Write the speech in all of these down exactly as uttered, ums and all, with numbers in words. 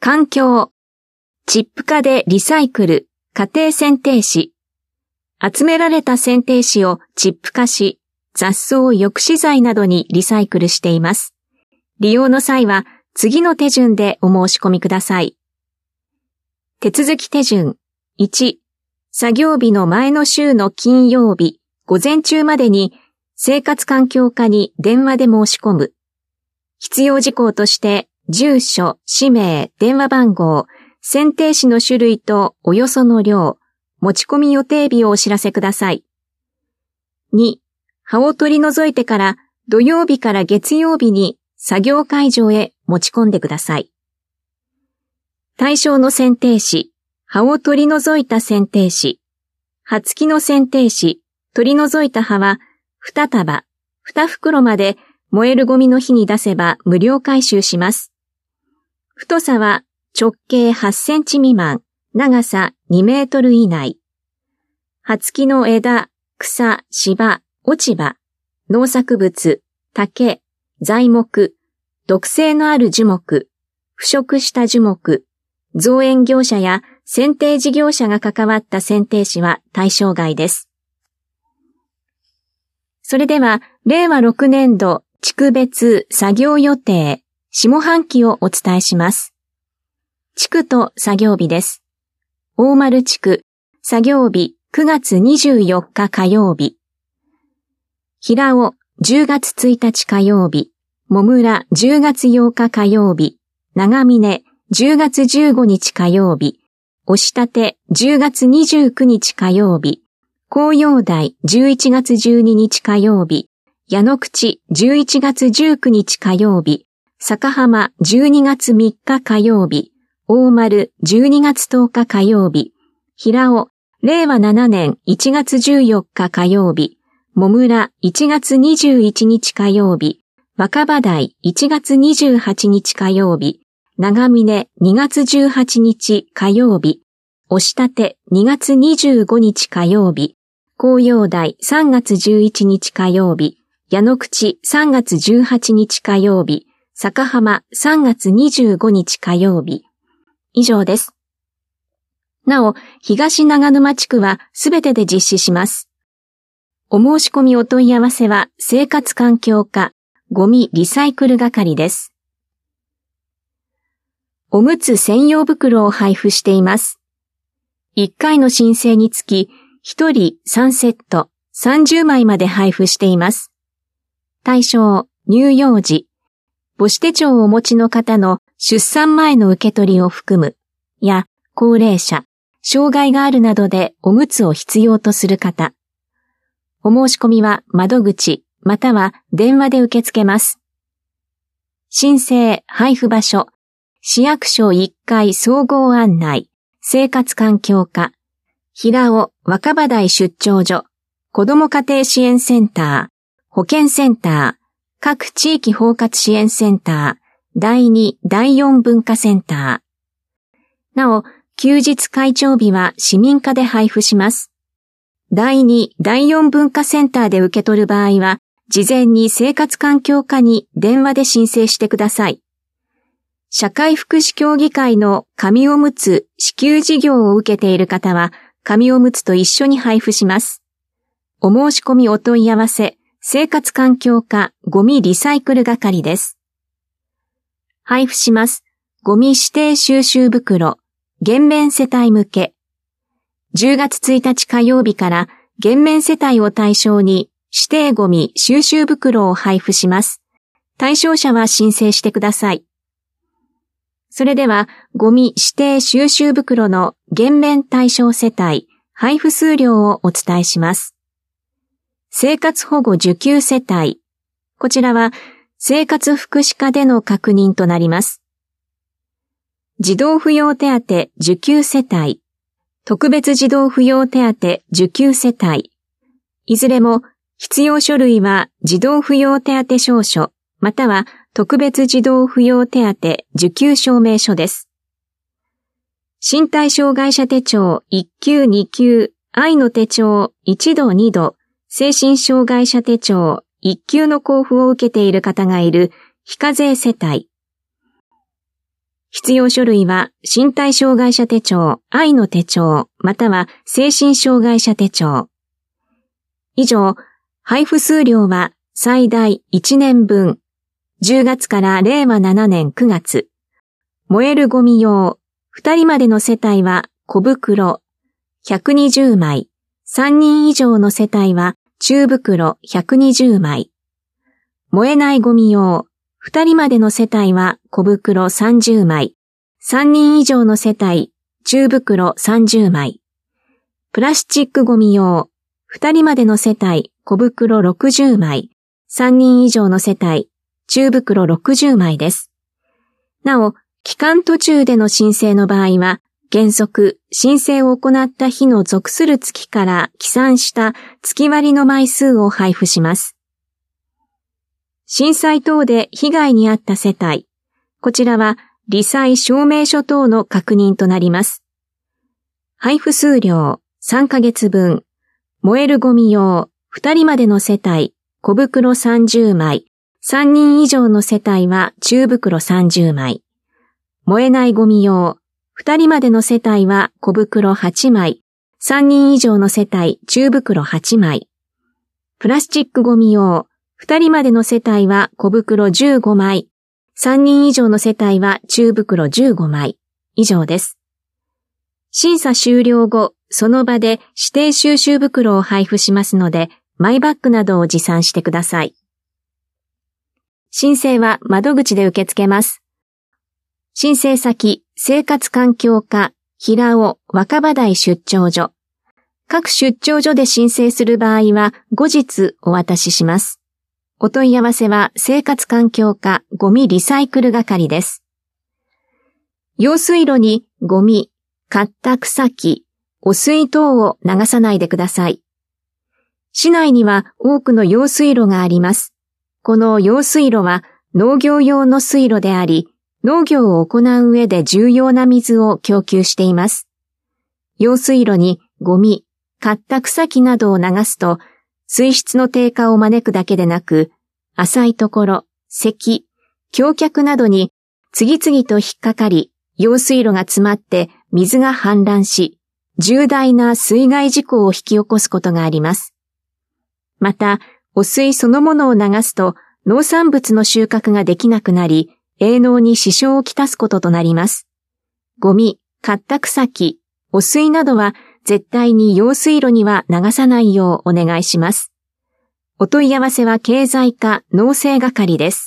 環境、チップ化でリサイクル、家庭剪定紙。集められた剪定紙をチップ化し、雑草抑止剤などにリサイクルしています。利用の際は次の手順でお申し込みください。手続き手順。いち、作業日の前の週の金曜日、午前中までに生活環境課に電話で申し込む。必要事項として、住所、氏名、電話番号、剪定紙の種類とおよその量、持ち込み予定日をお知らせください。に、葉を取り除いてから土曜日から月曜日に作業会場へ持ち込んでください。対象の剪定紙、葉を取り除いた剪定紙、葉付きの剪定紙、取り除いた葉はに束、に袋まで燃えるゴミの日に出せば無料回収します。太さは直径はちセンチ未満、長さにメートル以内。葉付きの枝、草、芝、落ち葉、農作物、竹、材木、毒性のある樹木、腐食した樹木、造園業者や剪定事業者が関わった剪定紙は対象外です。それでは、れいわろくねんど地区別作業予定、下半期をお伝えします。地区と作業日です。大丸地区、作業日くがつにじゅうよっか火曜日。平尾じゅうがつついたち火曜日。もむらじゅうがつようか火曜日。長峰じゅうがつじゅうごにち火曜日。押立じゅうがつにじゅうくにち火曜日。紅葉台じゅういちがつじゅうににち火曜日。矢野口じゅういちがつじゅうくにち火曜日。坂浜じゅうにがつみっか火曜日。大丸じゅうにがつとおか火曜日。平尾れいわななねんいちがつじゅうよっか火曜日。もむらいちがつにじゅういちにち火曜日。若葉台いちがつにじゅうはちにち火曜日。長峰にがつじゅうはちにち火曜日。押立にがつにじゅうごにち火曜日。紅葉台さんがつじゅういちにち火曜日。矢野口さんがつじゅうはちにち火曜日。坂浜さんがつにじゅうごにち火曜日。以上です。なお、東長沼地区はすべてで実施します。お申し込みお問い合わせは生活環境課ゴミリサイクル係です。おむつ専用袋を配布しています。いっかいの申請につきひとりさんセットさんじゅうまいまで配布しています。対象、乳幼児、母子手帳をお持ちの方の出産前の受け取りを含む、や高齢者、障害があるなどでおむつを必要とする方。お申し込みは窓口または電話で受け付けます。申請、配布場所、市役所いっかい総合案内、生活環境課、平尾若葉台出張所、子ども家庭支援センター、保健センター、各地域包括支援センター、だいに、だいよん文化センター。なお、休日会長日は市民課で配布します。だいに、だいよん文化センターで受け取る場合は、事前に生活環境課に電話で申請してください。社会福祉協議会の紙おむつ支給事業を受けている方は、紙おむつと一緒に配布します。お申し込みお問い合わせ、生活環境課ゴミリサイクル係です。配布します。ゴミ指定収集袋、減免世帯向け。じゅうがつついたち火曜日から減免世帯を対象に指定ゴミ収集袋を配布します。対象者は申請してください。それでは、ゴミ指定収集袋の減免対象世帯、配布数量をお伝えします。生活保護受給世帯。こちらは、生活福祉課での確認となります。児童扶養手当受給世帯。特別児童扶養手当受給世帯。いずれも、必要書類は児童扶養手当証書、または特別児童扶養手当受給証明書です。身体障害者手帳いっきゅうにきゅう、愛の手帳いちどにど、精神障害者手帳いっきゅうの交付を受けている方がいる非課税世帯。 必要書類は身体障害者手帳、愛の手帳、または精神障害者手帳。以上、配布数量は最大いちねんぶん、じゅうがつかられいわななねんくがつ。燃えるゴミ用、ふたりまでの世帯は小袋ひゃくにじゅうまい、さんにん以上の世帯は中袋ひゃくにじゅうまい。燃えないゴミ用、ふたりまでの世帯は小袋さんじゅうまい、さんにん以上の世帯、中袋さんじゅうまい。プラスチックゴミ用、ふたりまでの世帯、小袋ろくじゅうまい、さんにん以上の世帯、中袋ろくじゅうまいです。なお、期間途中での申請の場合は、原則、申請を行った日の属する月から起算した月割の枚数を配布します。震災等で被害に遭った世帯、こちらは罹災証明書等の確認となります。配布数量さんかげつぶん、燃えるゴミ用ふたりまでの世帯、小袋さんじゅうまい、さんにん以上の世帯は中袋さんじゅうまい。燃えないゴミ用、ふたりまでの世帯は小袋はちまい、さんにん以上の世帯中袋はちまい。プラスチックゴミ用、ふたりまでの世帯は小袋じゅうごまい、さんにん以上の世帯は中袋じゅうごまい。以上です。審査終了後、その場で指定収集袋を配布しますので、マイバッグなどを持参してください。申請は窓口で受け付けます。申請先、生活環境課、平尾若葉台出張所。各出張所で申請する場合は後日お渡しします。お問い合わせは生活環境課ゴミリサイクル係です。用水路にゴミ、刈った草木、汚水等を流さないでください。市内には多くの用水路があります。この用水路は農業用の水路であり、農業を行う上で重要な水を供給しています。用水路にゴミ、刈った草木などを流すと、水質の低下を招くだけでなく、浅いところ、石、橋脚などに次々と引っかかり、用水路が詰まって水が氾濫し、重大な水害事故を引き起こすことがあります。また、汚水そのものを流すと農産物の収穫ができなくなり、営農に支障をきたすこととなります。ゴミ、刈った草木、汚水などは絶対に用水路には流さないようお願いします。お問い合わせは経済課農政係です。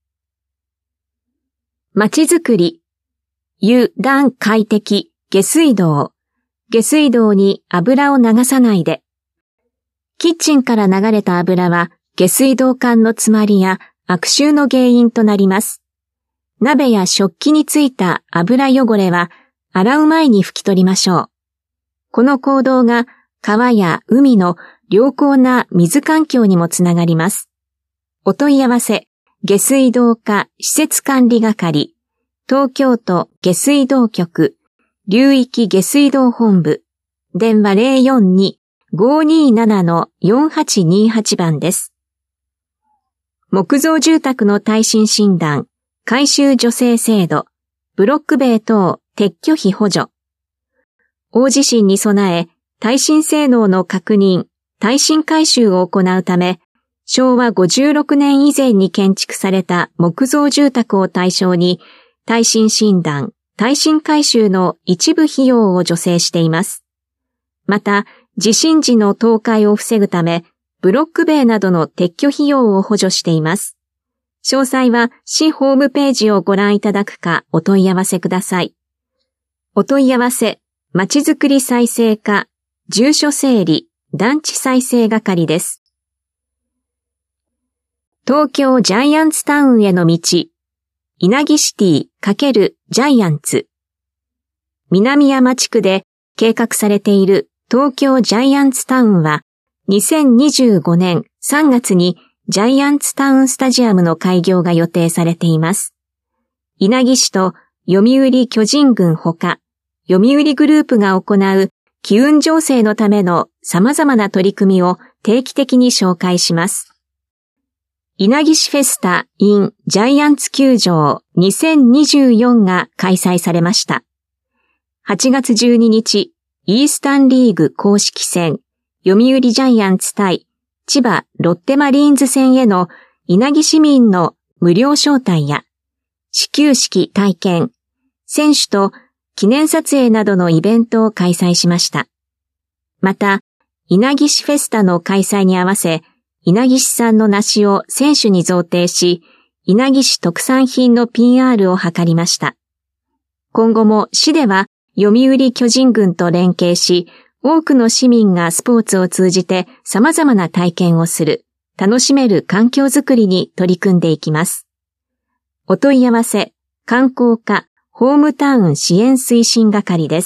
まちづくり、油断快適、下水道。下水道に油を流さないで。キッチンから流れた油は下水道管の詰まりや悪臭の原因となります。鍋や食器についた油汚れは洗う前に拭き取りましょう。この行動が川や海の良好な水環境にもつながります。お問い合わせ、下水道課施設管理係、東京都下水道局、流域下水道本部、電話 ゼロよんに ごーにーなな よんはちにーはち 番です。木造住宅の耐震診断、改修助成制度、ブロック塀等撤去費補助。大地震に備え、耐震性能の確認、耐震改修を行うため、しょうわごじゅうろくねん以前に建築された木造住宅を対象に、耐震診断、耐震改修の一部費用を助成しています。また、地震時の倒壊を防ぐため、ブロック塀などの撤去費用を補助しています。詳細は市ホームページをご覧いただくかお問い合わせください。お問い合わせ、まちづくり再生課、住所整理、団地再生係です。東京ジャイアンツタウンへの道、稲城シティ×ジャイアンツ。南山地区で計画されている東京ジャイアンツタウンは、にせんにじゅうごねんさんがつにジャイアンツタウンスタジアムの開業が予定されています。稲城市と読売巨人軍ほか、読売グループが行う機運醸成のための様々な取り組みを定期的に紹介します。 稲城市フェスタ in ジャイアンツ球場にせんにじゅうよんが開催されました。はちがつじゅうににち、イースタンリーグ公式戦、読売ジャイアンツ対千葉ロッテマリーンズ戦への稲城市民の無料招待や、始球式体験、選手と記念撮影などのイベントを開催しました。また、稲城市フェスタの開催に合わせ、稲城市産の梨を選手に贈呈し、稲城市特産品の ピーアール を図りました。今後も市では読売巨人軍と連携し、多くの市民がスポーツを通じて様々な体験をする、楽しめる環境づくりに取り組んでいきます。お問い合わせ、観光課ホームタウン支援推進係です。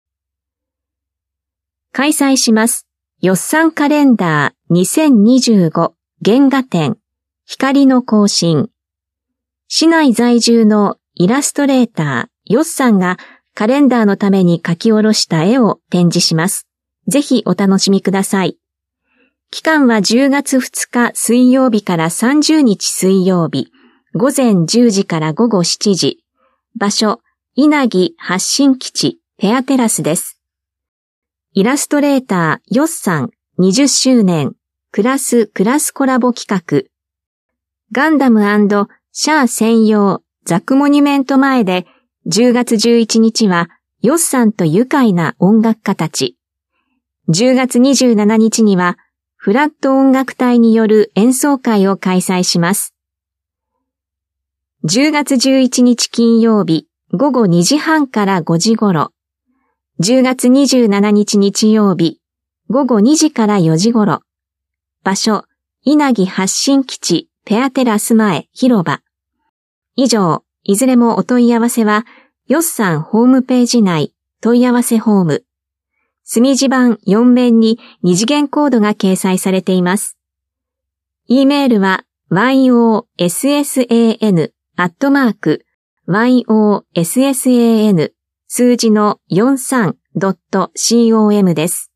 開催します。よっさんカレンダーにせんにじゅうご原画展光の行進。市内在住のイラストレーターよっさんがカレンダーのために描き下ろした絵を展示します。ぜひお楽しみください。期間はじゅうがつふつか水曜日からさんじゅうにち水曜日、ごぜんじゅうじからごごしちじ。場所、稲城発信基地ペアテラスです。イラストレーターよっさんにじゅっしゅうねんクラスクラスコラボ企画。ガンダム&シャア専用ザクモニュメント前でじゅうがつじゅういちにちはよっさんと愉快な音楽家たち。じゅうがつにじゅうしちにちにはフラット音楽隊による演奏会を開催します。じゅうがつじゅういちにち金曜日ごごにじはんからごじ頃。じゅうがつにじゅうしちにち日曜日ごごにじからよじ頃。場所、稲城発信基地ペアテラス前広場。以上、いずれもお問い合わせは、よっさんホームページ内問い合わせフォーム。墨字盤よんめんに二次元コードが掲載されています。e メールは ヨッサン アットマーク ヨッサン 数字の よんじゅうさん ドット コム です。